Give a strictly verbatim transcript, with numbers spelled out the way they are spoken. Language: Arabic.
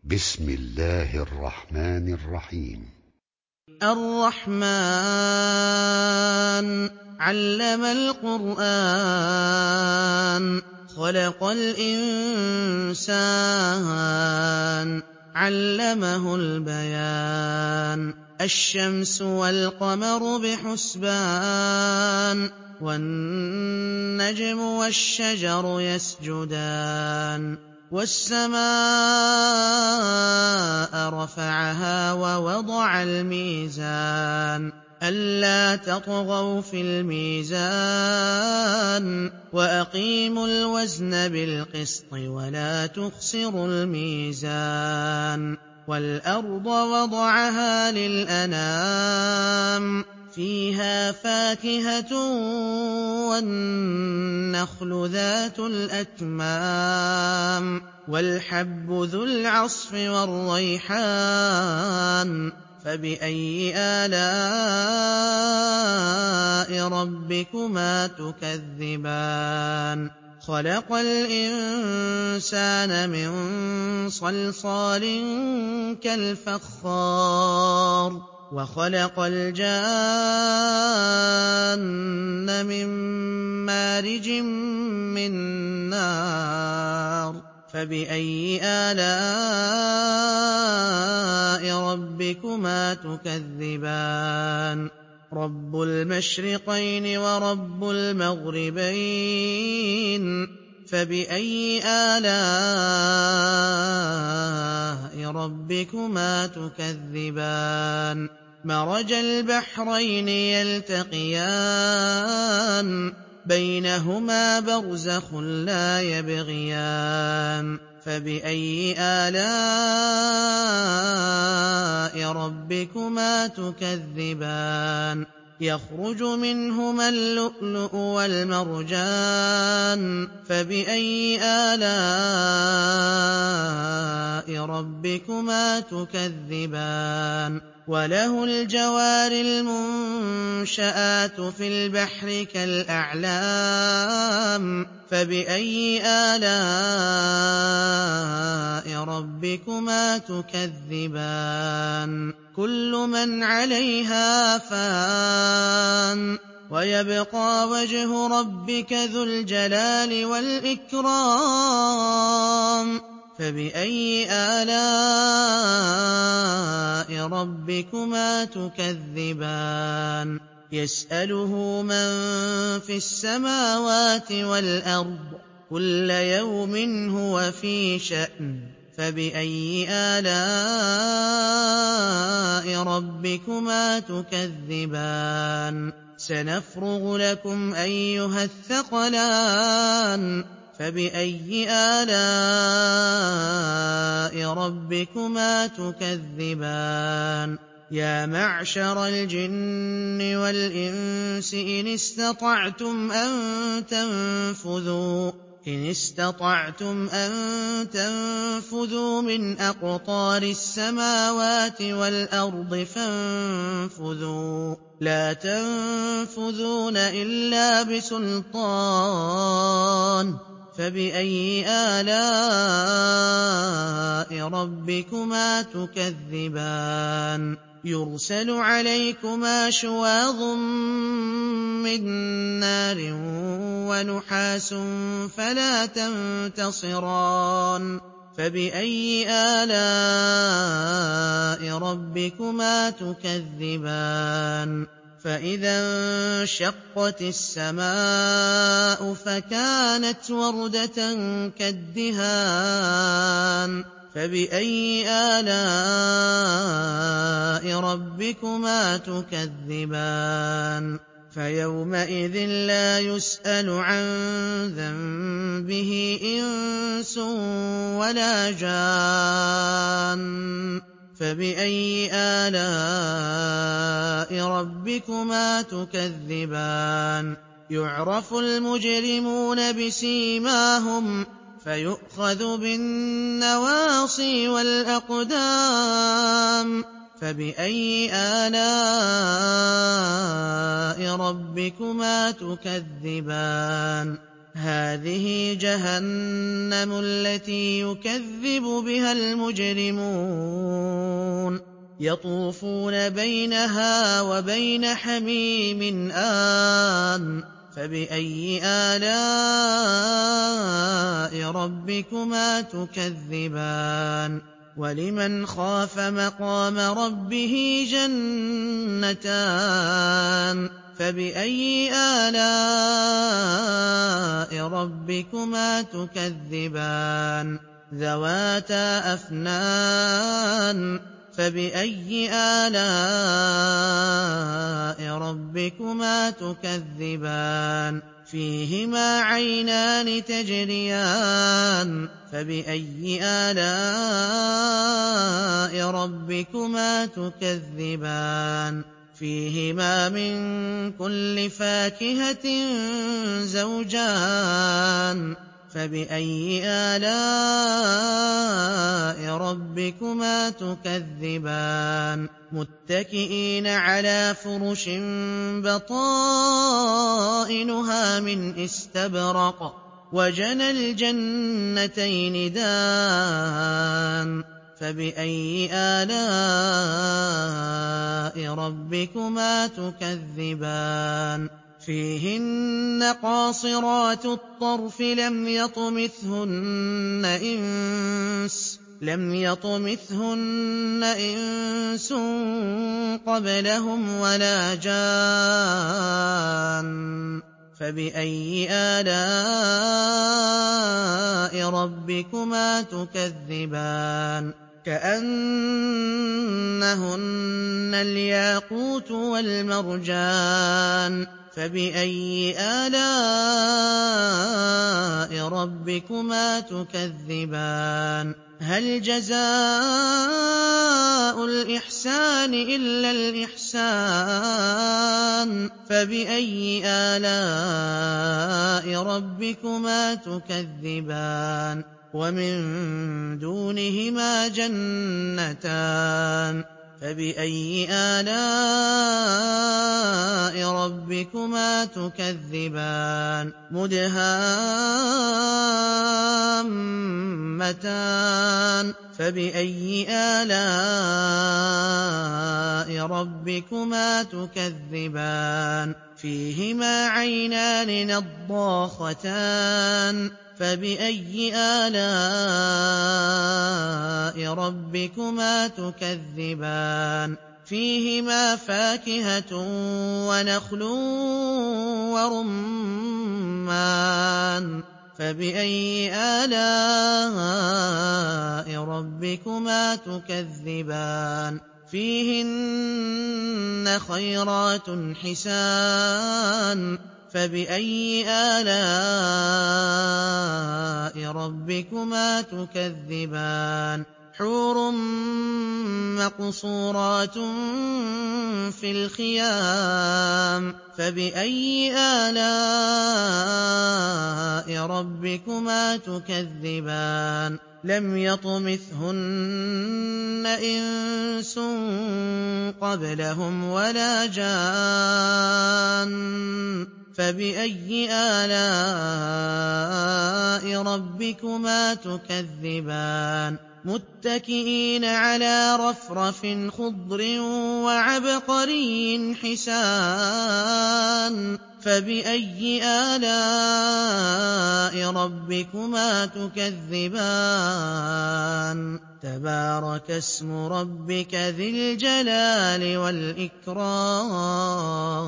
بسم الله الرحمن الرحيم. الرحمن علم القرآن خلق الإنسان علمه البيان الشمس والقمر بحسبان والنجم والشجر يسجدان والسماء رفعها ووضع الميزان ألا تطغوا في الميزان وأقيموا الوزن بالقسط ولا تخسروا الميزان والأرض وضعها للأنام فيها فاكهة والنخل ذات الأكمام والحب ذو العصف والريحان فبأي آلاء ربكما تكذبان خلق الإنسان من صلصال كالفخار وخلق الجان من مارج من نار فبأي آلاء ربكما تكذبان رب المشرقين ورب المغربين فبأي آلاء ربكما تكذبان مرج البحرين يلتقيان بينهما برزخ لا يبغيان فبأي آلاء ربكما تكذبان يخرج منهما اللؤلؤ والمرجان فبأي آلاء ربكما تكذبان وله الجوار المنشآت في البحر كالأعلام فبأي آلاء ربكما تكذبان كل من عليها فان ويبقى وجه ربك ذو الجلال والإكرام فبأي آلاء ربكما تكذبان يسأله من في السماوات والأرض كل يوم هو في شأن فبأي آلاء ربكما تكذبان سنفرغ لكم أيها الثقلان فبأي آلاء ربكما تكذبان يا معشر الجن والإنس إن استطعتم أن تنفذوا إن استطعتم أن تنفذوا من أقطار السماوات والأرض فانفذوا لا تنفذون إلا بسلطان فبأي آلاء ربكما تكذبان يرسل عليكما شواظ من نار ونحاس فلا تنتصران فبأي آلاء ربكما تكذبان فإذا انشقت السماء فكانت وردة كالدهان فبأي آلاء ربكما تكذبان فيومئذ لا يسأل عن ذنبه إنس ولا جان فبأي آلاء ربكما تكذبان يعرف المجرمون بسيماهم فيؤخذ بالنواصي والأقدام فبأي آلاء ربكما تكذبان هَٰذِهِ جَهَنَّمُ الَّتِي يُكَذِّبُ بِهَا الْمُجْرِمُونَ يَطُوفُونَ بَيْنَهَا وَبَيْنَ حَمِيمٍ آنٍ فَبِأَيِّ آلَاءِ رَبِّكُمَا تُكَذِّبَانِ وَلِمَنْ خَافَ مَقَامَ رَبِّهِ جَنَّتَانِ فَبِأَيِّ آلَاءِ رَبِّكُمَا تُكَذِّبَانِ ذَوَاتَا أَفْنَانٍ فَبِأَيِّ آلَاءِ رَبِّكُمَا تُكَذِّبَانِ فِيهِمَا عَيْنَانِ تَجْرِيَانِ فَبِأَيِّ آلَاءِ رَبِّكُمَا تُكَذِّبَانِ فِيهِمَا مِن كُلِّ فَاكِهَةٍ زَوْجَانِ فَبِأَيِّ آلَاءِ رَبِّكُمَا تُكَذِّبَانِ مُتَّكِئِينَ عَلَىٰ فُرُشٍ بَطَائِنُهَا مِنْ إِسْتَبْرَقٍ وَجَنَى الْجَنَّتَيْنِ دَانٍ فَبِأَيِّ آلَاءِ رَبِّكُمَا تُكَذِّبَانِ فِيهِنَّ قَاصِرَاتُ الطَّرْفِ لَمْ يَطْمِثْهُنَّ إِنسٌ لَمْ يَطْمِثْهُنَّ إِنسٌ قَبْلَهُمْ وَلَا جَانٌّ فَبِأَيِّ آلَاءِ رَبِّكُمَا تُكَذِّبَانِ كَأَنَّهُنَّ الْيَاقُوتُ وَالْمَرْجَانُ فَبِأَيِّ آلَاءِ رَبِّكُمَا تُكَذِّبَانِ هَلْ جَزَاءُ الْإِحْسَانِ إِلَّا الْإِحْسَانُ فَبِأَيِّ آلَاءِ رَبِّكُمَا تُكَذِّبَانِ وَمِن دُونِهِمَا جَنَّتَانِ فَبِأَيِّ آلَاءِ رَبِّكُمَا تُكَذِّبَانِ مُدْهَامَّتَانِ فَبِأَيِّ آلَاءِ رَبِّكُمَا تُكَذِّبَانِ فِيهِمَا عَيْنَانِ نَضَّاخَتَانِ فَبِأَيِّ آلَاءِ رَبِّكُمَا تُكَذِّبَانِ فِيهِمَا فَاكِهَةٌ وَنَخْلٌ وَرُمَّانٌ فَبِأَيِّ آلَاءِ رَبِّكُمَا تُكَذِّبَانِ فِيهِنَّ خَيْرَاتٌ حِسَانٌ فَبِأَيِّ آلَاءِ رَبِّكُمَا تُكَذِّبَانِ حُورٌ مَّقْصُورَاتٌ فِي الْخِيَامِ فَبِأَيِّ آلَاءِ رَبِّكُمَا تُكَذِّبَانِ لَمْ يَطْمِثْهُنَّ إِنسٌ قَبْلَهُمْ وَلَا جَانٌّ فَبِأَيِّ آلَاءِ رَبِّكُمَا تُكَذِّبَانِ مُتَّكِئِينَ عَلَىٰ رَفْرَفٍ خُضْرٍ وَعَبْقَرِيٍّ حِسَانٍ فَبِأَيِّ آلَاءِ رَبِّكُمَا تُكَذِّبَانِ تَبَارَكَ اسْمُ رَبِّكَ ذِي الْجَلَالِ وَالْإِكْرَامِ